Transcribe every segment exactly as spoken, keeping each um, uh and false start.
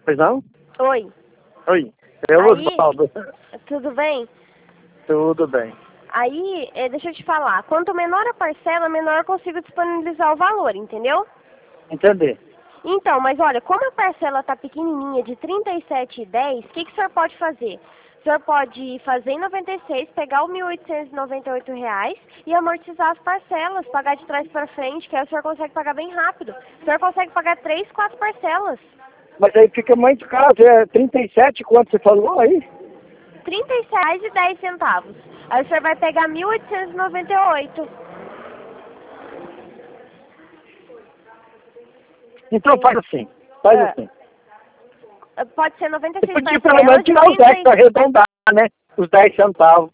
Pois não? Oi. Oi. Eu, Aí, Osvaldo. tudo bem? Tudo bem. Aí, eh, deixa eu te falar. Quanto menor a parcela, menor eu consigo disponibilizar o valor, entendeu? Entender. Então, mas olha, como a parcela tá pequenininha, de trinta e sete e dez, o que, que o senhor pode fazer? O senhor pode fazer em noventa e seis, pegar o mil oitocentos e noventa e oito reais e amortizar as parcelas, pagar de trás para frente, que aí o senhor consegue pagar bem rápido. O senhor consegue pagar três, quatro parcelas. Mas aí fica muito caro, é trinta e sete, quanto você falou aí? trinta e sete reais e dez centavos. Aí o senhor vai pegar mil oitocentos e noventa e oito. Então faz assim, faz Ah, assim. pode ser noventa e Você seis podia pelo menos parcelas de tirar os trinta dez para arredondar, né? Os dez centavos.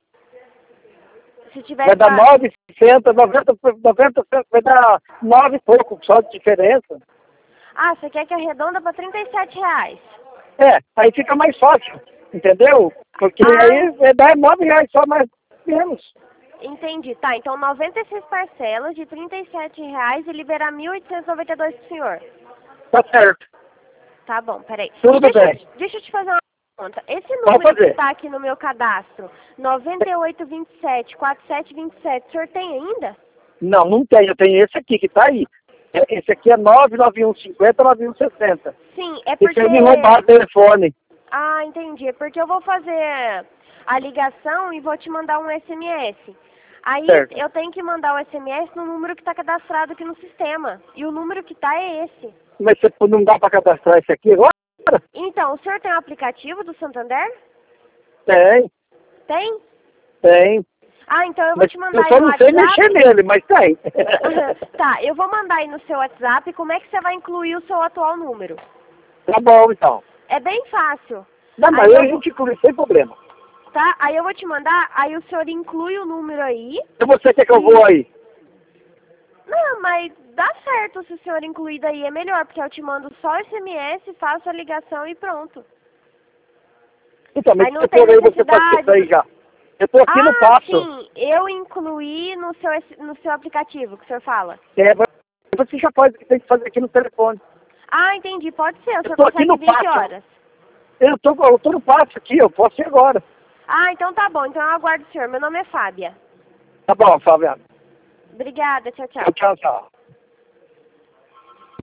Se tiver Vai dar pa- nove e sessenta, noventa, noventa, vai dar nove e pouco só de diferença. Ah, você quer que arredonda para trinta e sete reais? É, aí fica mais fácil, entendeu? Porque Ah, aí vai dar nove reais só mais menos. entendi. Tá, então noventa e seis parcelas de trinta e sete reais e liberar mil oitocentos e noventa e dois pro senhor. Tá certo. Tá bom, peraí. E Tudo deixa, bem. deixa eu te fazer uma pergunta. Esse Pode número que fazer. tá aqui no meu cadastro, nove oito dois sete, quatro sete dois sete, o senhor tem ainda? Não, não tem. Eu tenho esse aqui que tá aí. É- Esse aqui é nove nove um cinco zero, nove um seis zero. Sim, é Esse porque... aí me roubaram o telefone. Ah, entendi. É porque eu vou fazer a ligação e vou te mandar um S M S. Aí Certo. eu tenho que mandar o S M S no número que está cadastrado aqui no sistema. E o número que está é esse. Mas você não dá para cadastrar esse aqui agora? Então, o senhor tem o aplicativo do Santander? Tem, Tem? tem. Ah, então eu vou Mas te mandar eu aí só no não sei mexer WhatsApp. nele, mas tem. Tá, eu vou mandar aí no seu WhatsApp como é que você vai incluir o seu atual número. Tá bom, então. É bem fácil. Não, mas Aí aí eu a vou, gente inclui sem problema. tá? Aí eu vou te mandar, aí o senhor inclui o número aí. Se você quer que eu E- vou aí? Não, mas dá certo se o senhor incluir daí, é melhor, porque eu te mando só S M S, faço a ligação e pronto. Então, mas Aí não se tem for aí, você faz necessidade. isso aí já. Eu tô aqui no Ah, passo. sim, eu incluí no seu, S- no seu aplicativo que o senhor fala. É, você já faz o que tem que fazer aqui no telefone. Ah, entendi, pode ser, o Eu senhor tô aqui consegue no vir que passo. horas? Eu tô, eu tô no passo aqui, eu posso ir agora. Ah, então tá bom, então eu aguardo o senhor. Meu nome é Fábia. Tá bom, Fabiano. Obrigada, tchau, tchau. Tchau, tchau.